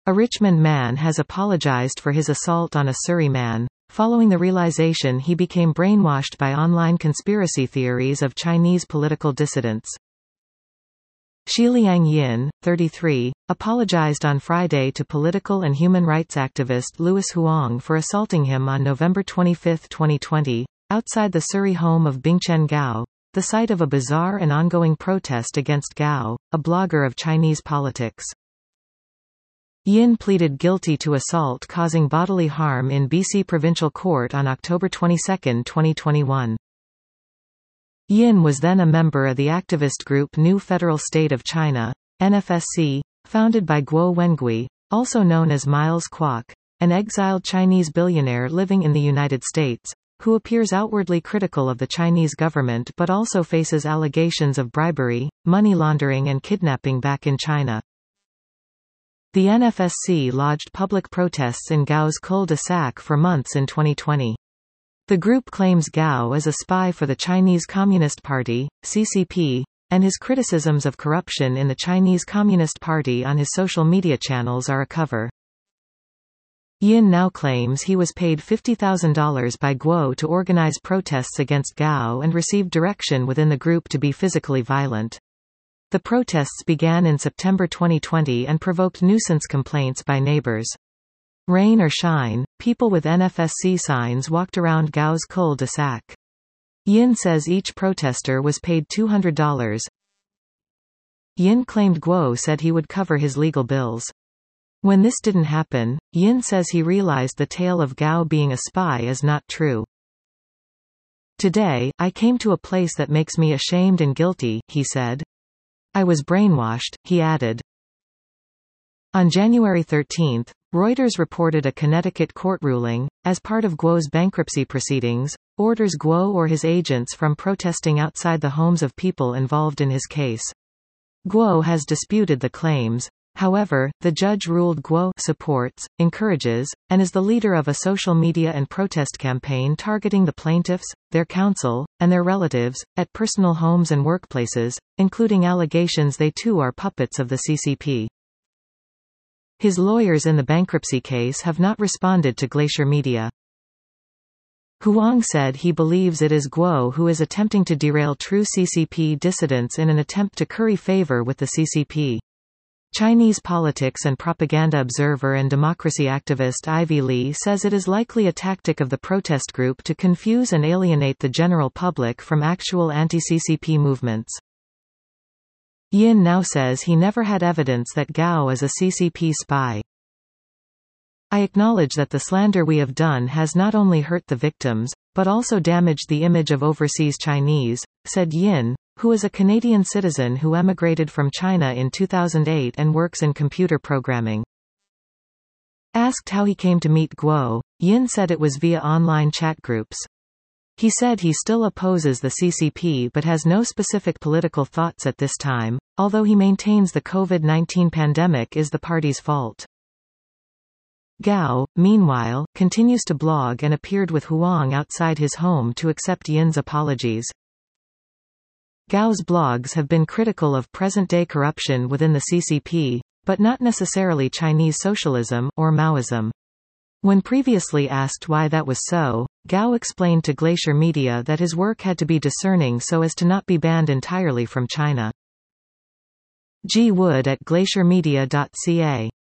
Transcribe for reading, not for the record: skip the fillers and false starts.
A Richmond man has apologized for his assault on a Surrey man, following the realization he became brainwashed by online conspiracy theories of Chinese political dissidents. Xiliang Yin, 33, apologized on Friday to political and human rights activist Louis Huang for assaulting him on November 25, 2020, outside the Surrey home of Bingchen Gao, the site of a bizarre and ongoing protest against Gao, a blogger of Chinese politics. Yin pleaded guilty to assault causing bodily harm in BC Provincial Court on October 22, 2021. Yin was then a member of the activist group New Federal State of China, NFSC, founded by Guo Wengui, also known as Miles Kwok, an exiled Chinese billionaire living in the United States, who appears outwardly critical of the Chinese government but also faces allegations of bribery, money laundering and kidnapping back in China. The NFSC lodged public protests in Gao's cul-de-sac for months in 2020. The group claims Gao is a spy for the Chinese Communist Party, CCP, and his criticisms of corruption in the Chinese Communist Party on his social media channels are a cover. Yin now claims he was paid $50,000 by Guo to organize protests against Gao and received direction within the group to be physically violent. The protests began in September 2020 and provoked nuisance complaints by neighbors. Rain or shine, people with NFSC signs walked around Gao's cul-de-sac. Yin says each protester was paid $200. Yin claimed Guo said he would cover his legal bills. When this didn't happen, Yin says he realized the tale of Gao being a spy is not true. Today, I came to a place that makes me ashamed and guilty, he said. I was brainwashed, he added. On January 13, Reuters reported a Connecticut court ruling, as part of Guo's bankruptcy proceedings, orders Guo or his agents from protesting outside the homes of people involved in his case. Guo has disputed the claims. However, the judge ruled Guo supports, encourages, and is the leader of a social media and protest campaign targeting the plaintiffs, their counsel, and their relatives, at personal homes and workplaces, including allegations they too are puppets of the CCP. His lawyers in the bankruptcy case have not responded to Glacier Media. Huang said he believes it is Guo who is attempting to derail true CCP dissidents in an attempt to curry favor with the CCP. Chinese politics and propaganda observer and democracy activist Ivy Lee says it is likely a tactic of the protest group to confuse and alienate the general public from actual anti-CCP movements. Yin now says he never had evidence that Gao is a CCP spy. I acknowledge that the slander we have done has not only hurt the victims, but also damaged the image of overseas Chinese, said Yin, who is a Canadian citizen who emigrated from China in 2008 and works in computer programming. Asked how he came to meet Guo, Yin said it was via online chat groups. He said he still opposes the CCP but has no specific political thoughts at this time, although he maintains the COVID-19 pandemic is the party's fault. Gao, meanwhile, continues to blog and appeared with Huang outside his home to accept Yin's apologies. Gao's blogs have been critical of present-day corruption within the CCP, but not necessarily Chinese socialism, or Maoism. When previously asked why that was so, Gao explained to Glacier Media that his work had to be discerning so as to not be banned entirely from China. G. Wood at glaciermedia.ca